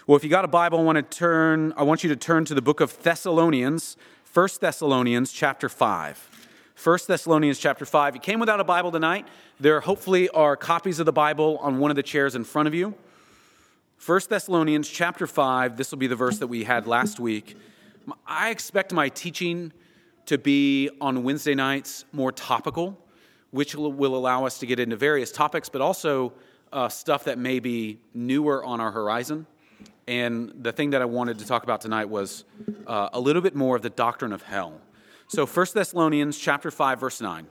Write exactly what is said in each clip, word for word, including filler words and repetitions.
Well, if you got a Bible, I want to turn. I want you to turn to the book of Thessalonians, First Thessalonians chapter five. First Thessalonians chapter five. You came without a Bible tonight. There hopefully are copies of the Bible on one of the chairs in front of you. First Thessalonians chapter five. This will be the verse that we had last week. I expect my teaching to be on Wednesday nights more topical, which will allow us to get into various topics, but also uh, stuff that may be newer on our horizon. And the thing that I wanted to talk about tonight was uh, a little bit more of the doctrine of hell. So First Thessalonians chapter five, verse nine.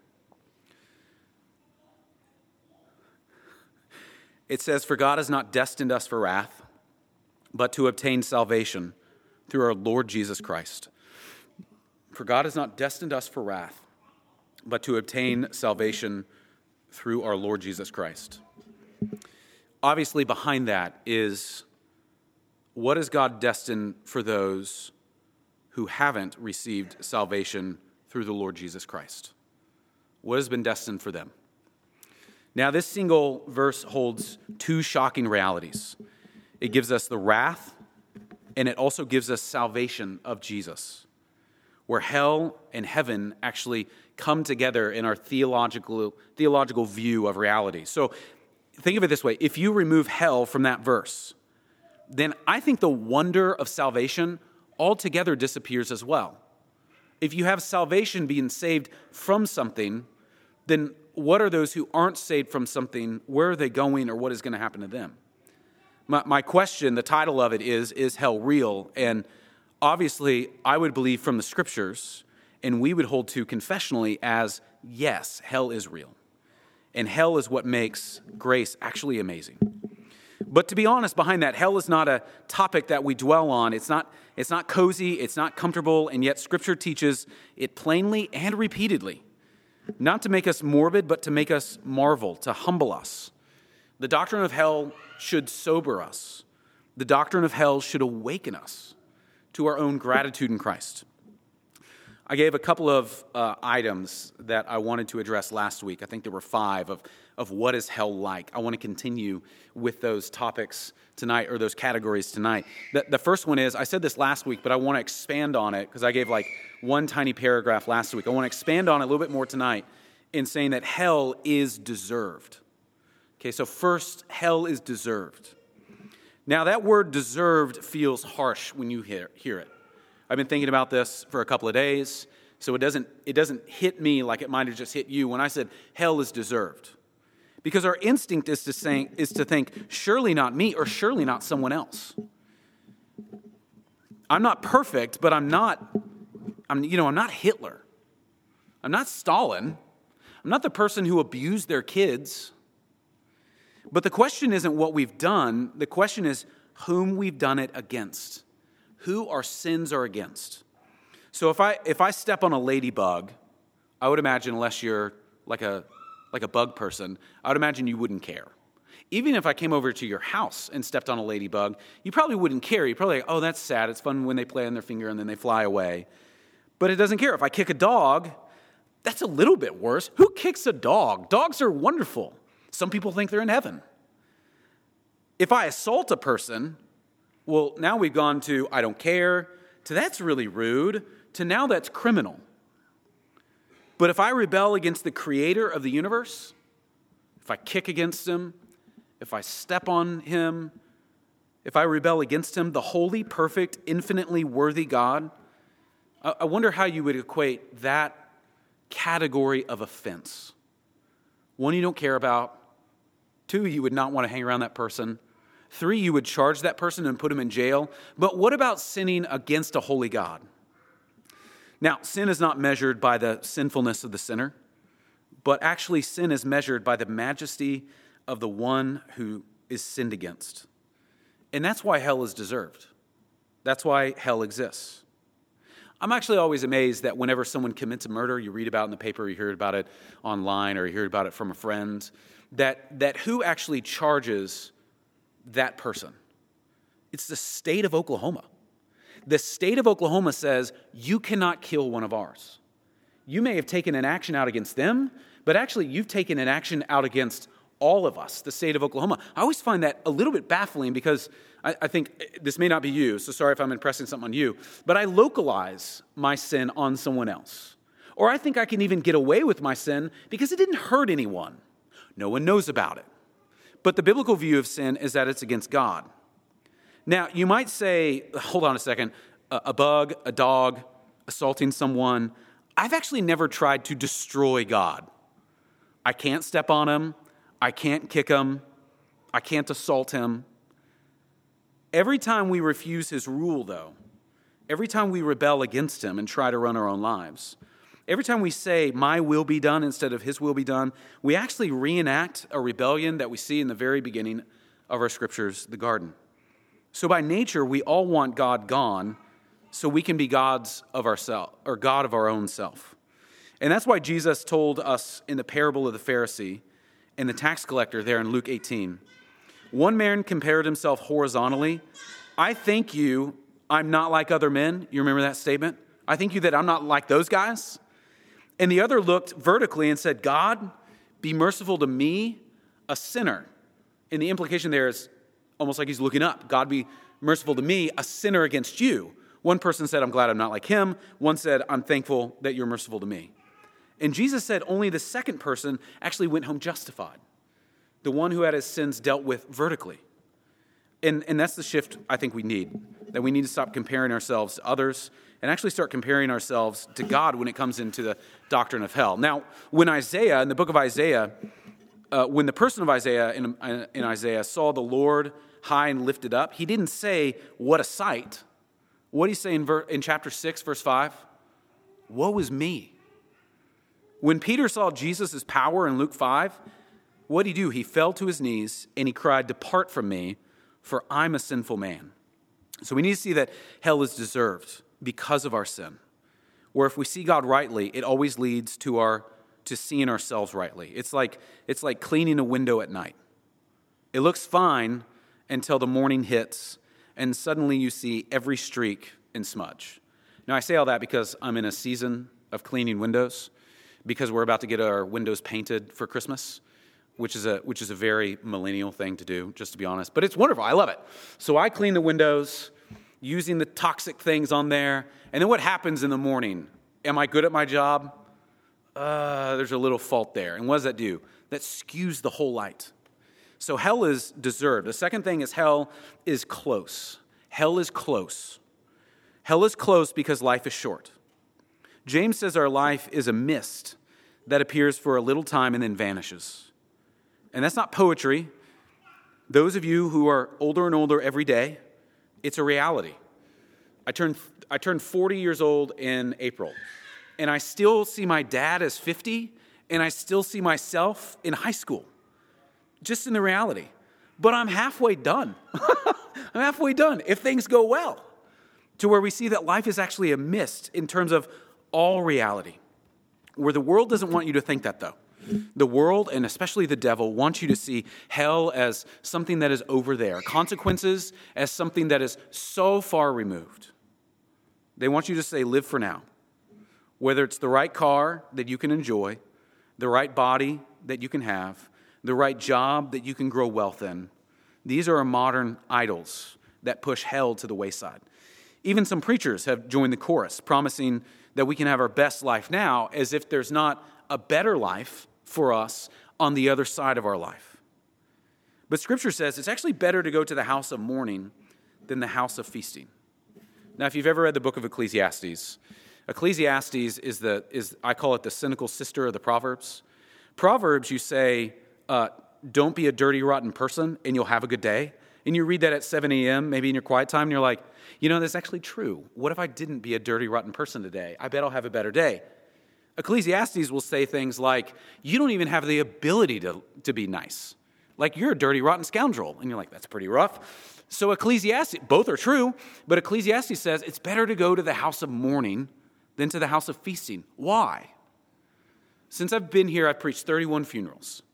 It says, "For God has not destined us for wrath, but to obtain salvation through our Lord Jesus Christ. For God has not destined us for wrath, but to obtain salvation through our Lord Jesus Christ." Obviously, behind that is, what is God destined for those who haven't received salvation through the Lord Jesus Christ? What has been destined for them? Now, this single verse holds two shocking realities. It gives us the wrath, and it also gives us salvation of Jesus, where hell and heaven actually come together in our theological, theological view of reality. So think of it this way. If you remove hell from that verse, then I think the wonder of salvation altogether disappears as well. If you have salvation being saved from something, then what are those who aren't saved from something? Where are they going, or what is going to happen to them? My, my question, the title of it is, is hell real? And obviously, I would believe from the scriptures, and we would hold to confessionally as, yes, hell is real. And hell is what makes grace actually amazing. But to be honest, behind that, hell is not a topic that we dwell on. It's not, it's not cozy, it's not comfortable, and yet Scripture teaches it plainly and repeatedly. Not to make us morbid, but to make us marvel, to humble us. The doctrine of hell should sober us. The doctrine of hell should awaken us to our own gratitude in Christ. I gave a couple of uh, items that I wanted to address last week. I think there were five of, of what is hell like. I want to continue with those topics tonight, or those categories tonight. The, the first one is, I said this last week, but I want to expand on it because I gave like one tiny paragraph last week. I want to expand on it a little bit more tonight in saying that hell is deserved. Okay, so first, hell is deserved. Now, that word deserved feels harsh when you hear, hear it. I've been thinking about this for a couple of days, so it doesn't, it doesn't hit me like it might have just hit you when I said hell is deserved. Because our instinct is to, say, is to think, surely not me, or surely not someone else. I'm not perfect, but I'm not, I'm, you know, I'm not Hitler. I'm not Stalin. I'm not the person who abused their kids. But the question isn't what we've done. The question is whom we've done it against. Who our sins are against. So if I if I step on a ladybug, I would imagine, unless you're like a like a bug person, I would imagine you wouldn't care. Even if I came over to your house and stepped on a ladybug, you probably wouldn't care. You'd probably like, oh, that's sad. It's fun when they play on their finger and then they fly away. But it doesn't care. If I kick a dog, that's a little bit worse. Who kicks a dog? Dogs are wonderful. Some people think they're in heaven. If I assault a person, well, now we've gone to I don't care, to that's really rude, to now that's criminal. But if I rebel against the creator of the universe, if I kick against him, if I step on him, if I rebel against him, the holy, perfect, infinitely worthy God, I wonder how you would equate that category of offense. One, you don't care about. Two, you would not want to hang around that person. Three, you would charge that person and put him in jail. But what about sinning against a holy God? Now, sin is not measured by the sinfulness of the sinner, but actually sin is measured by the majesty of the one who is sinned against. And that's why hell is deserved. That's why hell exists. I'm actually always amazed that whenever someone commits a murder, you read about it in the paper, you hear about it online, or you hear about it from a friend, that, that who actually charges that person? It's the state of Oklahoma. The state of Oklahoma says, you cannot kill one of ours. You may have taken an action out against them, but actually you've taken an action out against all of us, the state of Oklahoma. I always find that a little bit baffling because I, I think this may not be you, so sorry if I'm impressing something on you, but I localize my sin on someone else. Or I think I can even get away with my sin because it didn't hurt anyone. No one knows about it. But the biblical view of sin is that it's against God. Now, you might say, hold on a second, a, a bug, a dog, assaulting someone. I've actually never tried to destroy God. I can't step on him. I can't kick him. I can't assault him. Every time we refuse his rule, though, every time we rebel against him and try to run our own lives, every time we say, my will be done instead of his will be done, we actually reenact a rebellion that we see in the very beginning of our scriptures, the garden. So by nature, we all want God gone so we can be gods of ourselves, or God of our own self. And that's why Jesus told us in the parable of the Pharisee and the tax collector there in Luke eighteen, one man compared himself horizontally. I thank you, I'm not like other men. You remember that statement? I thank you that I'm not like those guys. And the other looked vertically and said, God, be merciful to me, a sinner. And the implication there is almost like he's looking up. God, be merciful to me, a sinner against you. One person said, I'm glad I'm not like him. One said, I'm thankful that you're merciful to me. And Jesus said only the second person actually went home justified. The one who had his sins dealt with vertically. And, and that's the shift I think we need. That we need to stop comparing ourselves to others and actually start comparing ourselves to God when it comes into the doctrine of hell. Now, when Isaiah, in the book of Isaiah, uh, when the person of Isaiah in, in Isaiah saw the Lord high and lifted up, he didn't say, what a sight. What did he say in, ver- in chapter six, verse five? Woe is me. When Peter saw Jesus' power in Luke five, what did he do? He fell to his knees and he cried, depart from me, for I'm a sinful man. So we need to see that hell is deserved because of our sin. Where if we see God rightly, it always leads to our to seeing ourselves rightly. It's like it's like cleaning a window at night. It looks fine until the morning hits, and suddenly you see every streak and smudge. Now I say all that because I'm in a season of cleaning windows, because we're about to get our windows painted for Christmas, which is a which is a very millennial thing to do, just to be honest. But it's wonderful. I love it. So I clean the windows using the toxic things on there. And then what happens in the morning? Am I good at my job? Uh, there's a little fault there. And what does that do? That skews the whole light. So hell is deserved. The second thing is hell is close. Hell is close. Hell is close because life is short. James says our life is a mist that appears for a little time and then vanishes. And that's not poetry. Those of you who are older and older every day, it's a reality. I turned I turned forty years old in April, and I still see my dad as fifty, and I still see myself in high school, just in the reality. But I'm halfway done. I'm halfway done, if things go well, to where we see that life is actually a mist in terms of all reality, where the world doesn't want you to think that, though. The world, and especially the devil, wants you to see hell as something that is over there, consequences as something that is so far removed. They want you to say, live for now. Whether it's the right car that you can enjoy, the right body that you can have, the right job that you can grow wealth in. These are our modern idols that push hell to the wayside. Even some preachers have joined the chorus, promising that we can have our best life now, as if there's not a better life for us on the other side of our life. But Scripture says it's actually better to go to the house of mourning than the house of feasting. Now, if you've ever read the book of Ecclesiastes, Ecclesiastes is the is I call it the cynical sister of the Proverbs. Proverbs, you say, uh, don't be a dirty, rotten person, and you'll have a good day. And you read that at seven a.m., maybe in your quiet time, and you're like, you know, that's actually true. What if I didn't be a dirty, rotten person today? I bet I'll have a better day. Ecclesiastes will say things like, you don't even have the ability to, to be nice. Like, you're a dirty, rotten scoundrel. And you're like, that's pretty rough. So Ecclesiastes, both are true, but Ecclesiastes says it's better to go to the house of mourning than to the house of feasting. Why? Since I've been here, I've preached thirty-one funerals.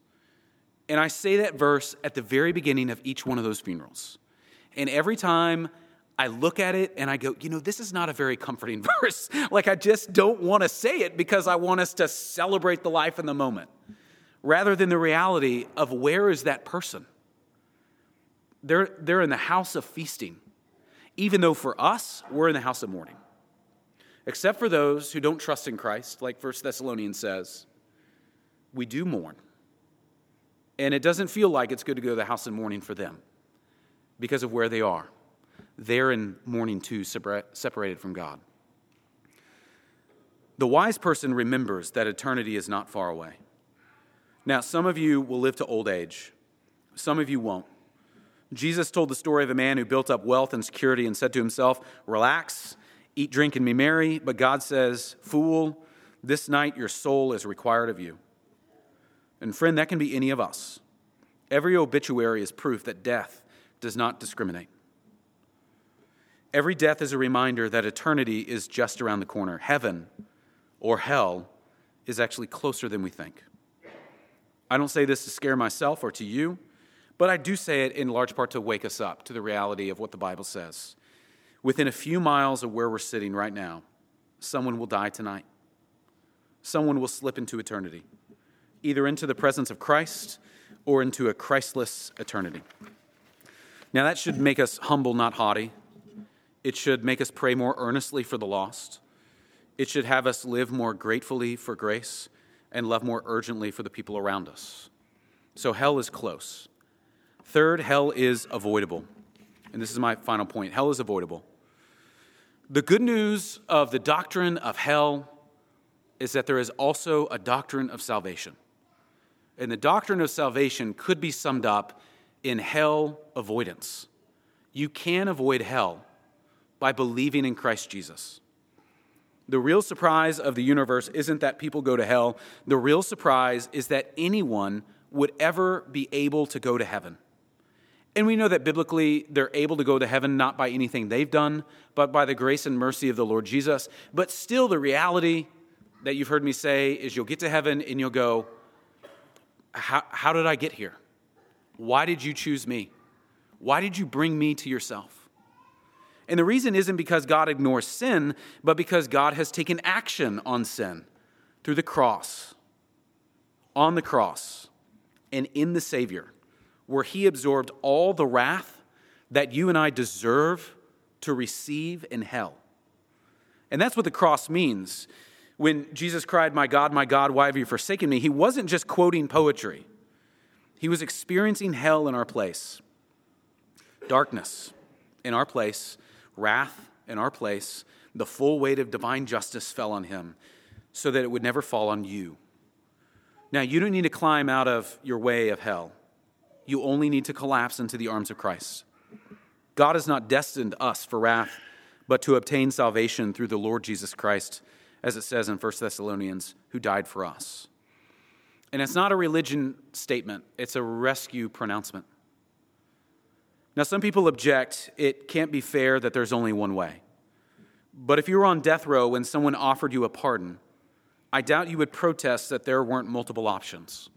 And I say that verse at the very beginning of each one of those funerals. And every time I look at it and I go, you know, this is not a very comforting verse. Like, I just don't want to say it because I want us to celebrate the life in the moment, rather than the reality of where is that person? They're, they're in the house of feasting, even though for us, we're in the house of mourning. Except for those who don't trust in Christ, like First Thessalonians says, we do mourn. And it doesn't feel like it's good to go to the house of mourning for them because of where they are. They're in mourning too, separated from God. The wise person remembers that eternity is not far away. Now, some of you will live to old age. Some of you won't. Jesus told the story of a man who built up wealth and security and said to himself, relax, eat, drink, and be merry. But God says, fool, this night your soul is required of you. And friend, that can be any of us. Every obituary is proof that death does not discriminate. Every death is a reminder that eternity is just around the corner. Heaven or hell is actually closer than we think. I don't say this to scare myself or to you, but I do say it in large part to wake us up to the reality of what the Bible says. Within a few miles of where we're sitting right now, someone will die tonight. Someone will slip into eternity, either into the presence of Christ or into a Christless eternity. Now that should make us humble, not haughty. It should make us pray more earnestly for the lost. It should have us live more gratefully for grace and love more urgently for the people around us. So hell is close. Third, hell is avoidable. And this is my final point. Hell is avoidable. The good news of the doctrine of hell is that there is also a doctrine of salvation. And the doctrine of salvation could be summed up in hell avoidance. You can avoid hell by believing in Christ Jesus. The real surprise of the universe isn't that people go to hell. The real surprise is that anyone would ever be able to go to heaven. And we know that biblically they're able to go to heaven not by anything they've done, but by the grace and mercy of the Lord Jesus. But still the reality that you've heard me say is you'll get to heaven and you'll go, how, how did I get here? Why did you choose me? Why did you bring me to yourself? And the reason isn't because God ignores sin, but because God has taken action on sin through the cross, on the cross, and in the Savior, where he absorbed all the wrath that you and I deserve to receive in hell. And that's what the cross means. When Jesus cried, "My God, my God, why have you forsaken me?" he wasn't just quoting poetry. He was experiencing hell in our place, darkness in our place, wrath in our place. The full weight of divine justice fell on him so that it would never fall on you. Now, you don't need to climb out of your way of hell. You only need to collapse into the arms of Christ. God has not destined us for wrath, but to obtain salvation through the Lord Jesus Christ, as it says in First Thessalonians, who died for us. And it's not a religion statement, it's a rescue pronouncement. Now, some people object it can't be fair that there's only one way. But if you were on death row and someone offered you a pardon, I doubt you would protest that there weren't multiple options.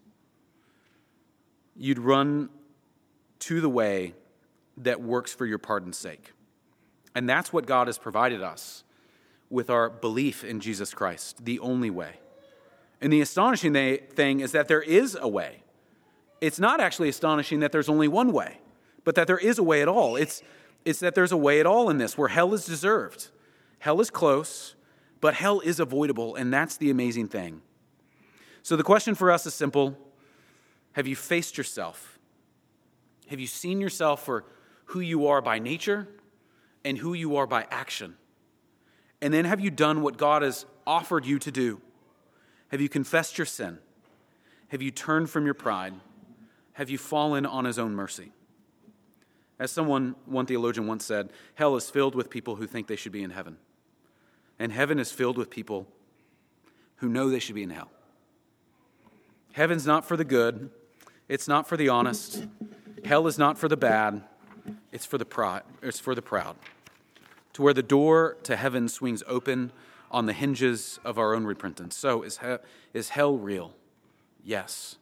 You'd run to the way that works for your pardon's sake. And that's what God has provided us with our belief in Jesus Christ, the only way. And the astonishing thing is that there is a way. It's not actually astonishing that there's only one way, but that there is a way at all. It's, it's that there's a way at all in this where hell is deserved. Hell is close, but hell is avoidable, and that's the amazing thing. So the question for us is simple. Have you faced yourself? Have you seen yourself for who you are by nature and who you are by action? And then have you done what God has offered you to do? Have you confessed your sin? Have you turned from your pride? Have you fallen on his own mercy? As someone, one theologian once said, hell is filled with people who think they should be in heaven. And heaven is filled with people who know they should be in hell. Heaven's not for the good. It's not for the honest. Hell is not for the bad. It's for the proud. It's for the proud. To where the door to heaven swings open on the hinges of our own repentance. So is, he- is hell real? Yes.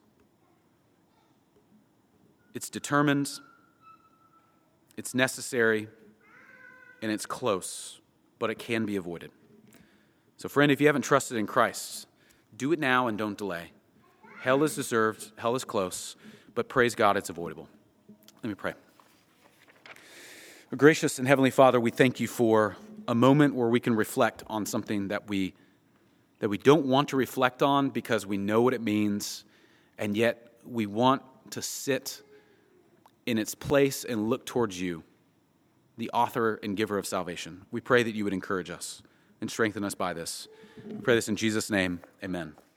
It's determined, it's necessary, and it's close, but it can be avoided. So friend, if you haven't trusted in Christ, do it now and don't delay. Hell is deserved, hell is close, but praise God, it's avoidable. Let me pray. Gracious and Heavenly Father, we thank you for a moment where we can reflect on something that we that we don't want to reflect on because we know what it means, and yet we want to sit in its place and look towards you, the author and giver of salvation. We pray that you would encourage us and strengthen us by this. We pray this in Jesus' name. Amen.